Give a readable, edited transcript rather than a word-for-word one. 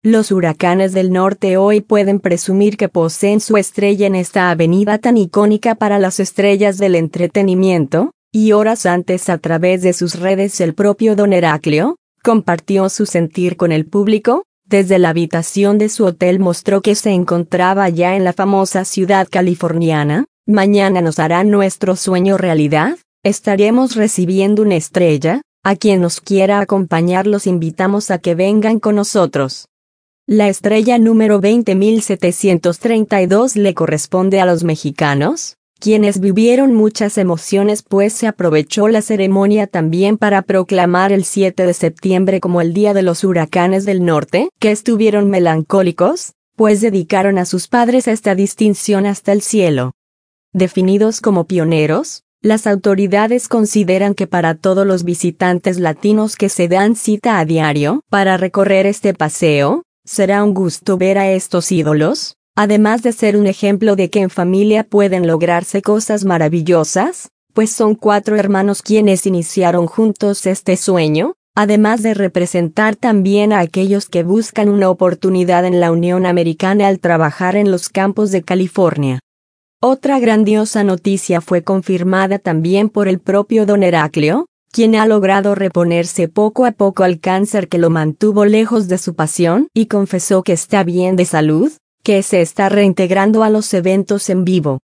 Los huracanes del norte hoy pueden presumir que poseen su estrella en esta avenida tan icónica para las estrellas del entretenimiento, y horas antes a través de sus redes el propio don Heraclio compartió su sentir con el público. Desde la habitación de su hotel mostró que se encontraba ya en la famosa ciudad californiana. Mañana nos hará nuestro sueño realidad, estaremos recibiendo una estrella, a quien nos quiera acompañar los invitamos a que vengan con nosotros. La estrella número 20.732 le corresponde a los mexicanos, quienes vivieron muchas emociones pues se aprovechó la ceremonia también para proclamar el 7 de septiembre como el Día de los Huracanes del Norte, que estuvieron melancólicos, pues dedicaron a sus padres esta distinción hasta el cielo. Definidos como pioneros, las autoridades consideran que para todos los visitantes latinos que se dan cita a diario para recorrer este paseo, será un gusto ver a estos ídolos, además de ser un ejemplo de que en familia pueden lograrse cosas maravillosas, pues son 4 hermanos quienes iniciaron juntos este sueño, además de representar también a aquellos que buscan una oportunidad en la Unión Americana al trabajar en los campos de California. Otra grandiosa noticia fue confirmada también por el propio don Heraclio, quien ha logrado reponerse poco a poco al cáncer que lo mantuvo lejos de su pasión y confesó que está bien de salud, que se está reintegrando a los eventos en vivo.